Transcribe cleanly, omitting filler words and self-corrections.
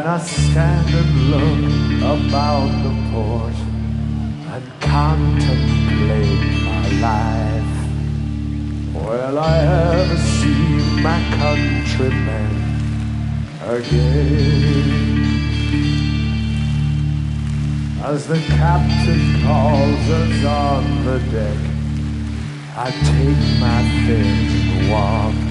when I stand and look about the port and contemplate my life, will I ever see my countrymen again? As the captain calls us on the deck, I take my fill and walk